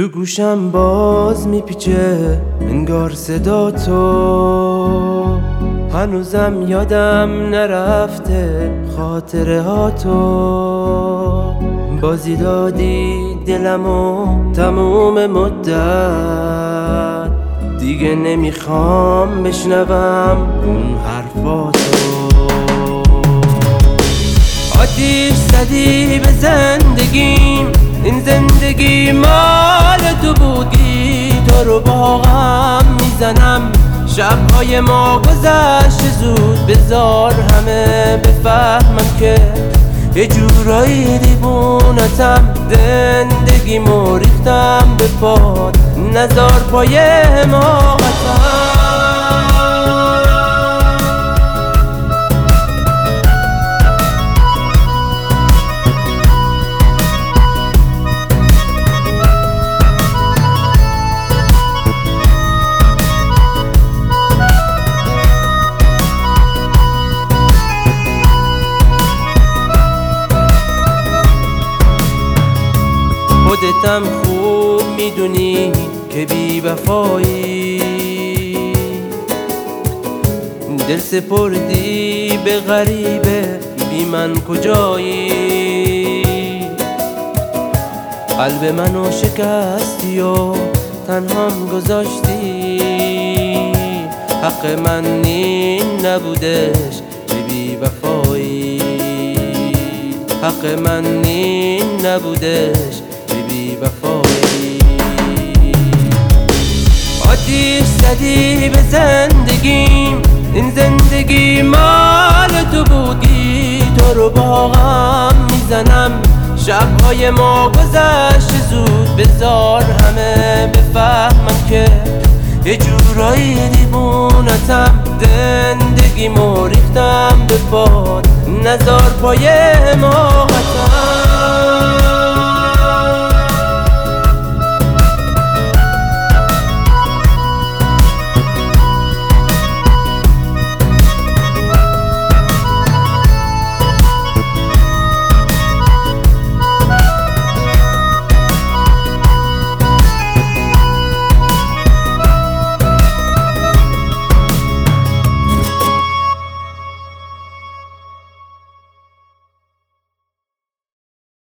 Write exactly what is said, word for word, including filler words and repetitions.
تو گوشم باز میپیچه انگار صدا تو، هنوزم یادم نرفته خاطره ها تو. بازی دادی دلمو تموم مدت، دیگه نمیخوام بشنوم اون حرفاتو. آتیش زدی به زندگیم، این زندگی مال تو بودی، تو رو با غم میزنم. شبهای ما گذشت زود، بذار همه بفهمم که یه جورایی دیوونتم. زندگیمو ریختم به پات، نزار پای حماقتم. خودتم خوب میدونی که بی وفایی، دل سپردی به غریبه، بی من کجایی؟ قلب منو شکستی و تنهام گذاشتی، حق من این نبودش که بی وفایی، حق من این نبودش بی وفایی. آتیش زدی به زندگیم، این زندگی مال تو بودی، تو رو با غم میزنم. شبهای ما گذشت زود، بذار همه بفهمم که یه جورایی دیوونتم. زندگیمو ریختم به باد، نزار پای حماقتم.